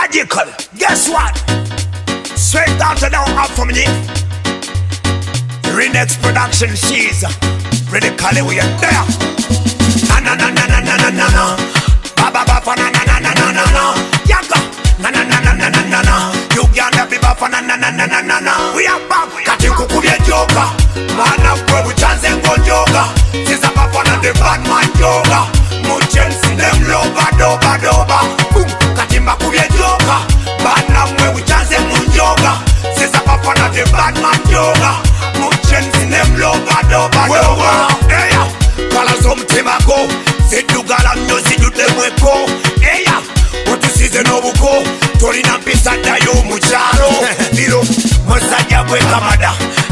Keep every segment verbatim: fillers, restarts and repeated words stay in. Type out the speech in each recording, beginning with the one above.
magical. Guess what? Straight down to down up from me. Renex production, she's radically we are there. Na na na na na na na na na. Ba ba ba fa na na na na na na na. Yaga. Na na na na na na na na. Uganda be ba fa na na na na na na na. We are back. Kati kukubye joka. Mana kwe buchanze ngonjoga. Sisa ba fa na the bad man yoga. Muchensi dem loba doba doba. Boom. Kati makubye joka. Mana kwe buchanze ngonjoga. Sisa ba fa na the bad man yoga. Muchensi dem loba doba doba. Eya. Kala zomtima go. Zidugala mno zidude mweko. Eya. Otusize nobuko. Tolina mpisa dayo mucharo. Liro. Musajja bwe kamada.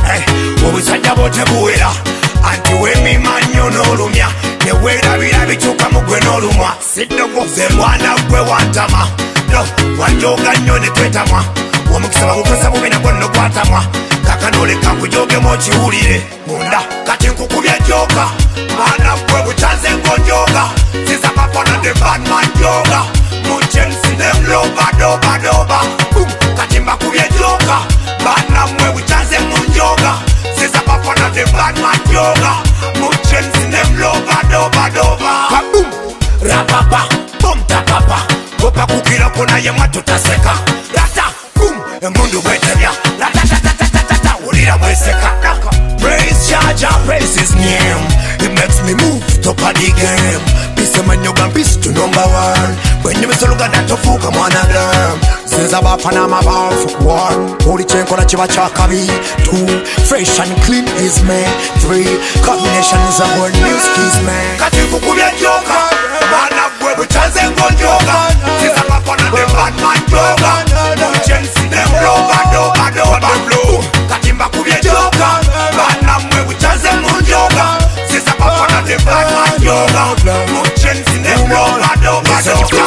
Obusajja bote buwera. Anti wemi manyo n'olumya. Neweerabira bikyuka mugwe n'olumwa. Siddogo ze mwana gwe wantama. No, wanjoga nnyo ne twetamwa. Omukisa bagukosa bubi nagwo nno gwatamwa. Kakano leka nkujogemu okiwulire munda. Kati nkukubya joka. Mwana gwe buchanze ngonjoga. Siza papona the bad man yoga. Muchensi dem loba doba doba. Boom. Kati mbakubya joka. Mwana mwe buchanze ngonjoga. Siza papona the bad man yoga. Muchensi dem loba doba doba. Kaboom. Rapapa. Boom tapapa. Gopa kukira kona ye matu taseka. Rata. Boom. Emundu wetebya. Rata tata tata tata. Ulira mweseka. Praise Jaja, praise his name. It makes me move top of the game. Peace man yoga peace to number one. When you miss a look at that to fuka mwana gram. Since about Panama bar one. Holy chain kola chiva chakabi. Two, fresh and clean is man. Three, combination is a word news keys man. Kati kukubya joka. Mana bwe buchanze ngonjoga. Since about Panama the bad man yoga. Muchensi dem loba doba doba. Kati mbakubya joka. Mana mwe buchanze ngonjoga. Since about Panama the bad man yoga. Muchensi dem loba doba doba.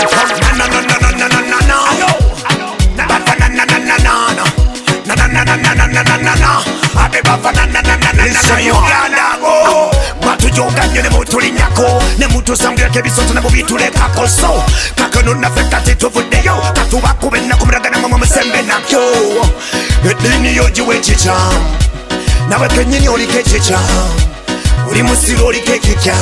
Na na na na na na na na na. Baba na na na na na na. Na na na na na na na na na na. Abe baba na na na na na na. Uganda go. Matujoga nyene mutulinyako. Ne mutu sambira kebisoto na bubitulekako so. Kakano na fekati tuvudeyo. Katuba kube na kumragana mama msembe na kyo. Edini yoji wechicha. Nawe kenyini olikechicha. Uri musiro olikekicha.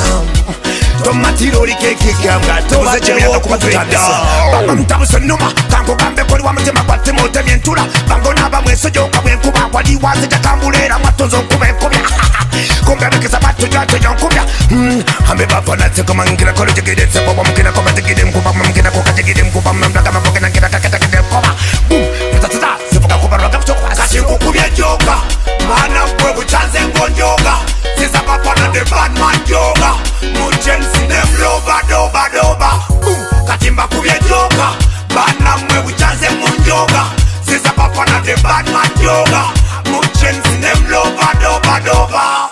Tomatiro olikekicha. Toze jemira kubatutanda. Baba mtabuso numa. Kanko gambe koli wa mtima kwa timo temientura. Bango naba mweso joka wenkuba. Wali wazi jakambulera matonzo nkube nkubya. Kumbya mekisa batu jato jankubya. Hambe bapa na teko mangina kolo jigide. Sepo wa mkina koba jigide mkuba. Mkina koka jigide mkuba. Mnamdaga mkina nkina kaketa kide koba. Boom. Mtatata. Sepoka kuba roga kuchoka. Kashi kukubya joka. Mana kwe buchanze ngonjoga. Sisa bapa na the bad man yoga. Muchensi dem loba doba doba. Boom. Katimba kubye joka. Bana mwe buchanze ngonjoga. Sisa bapa na the bad man yoga. Muchensi dem loba doba doba.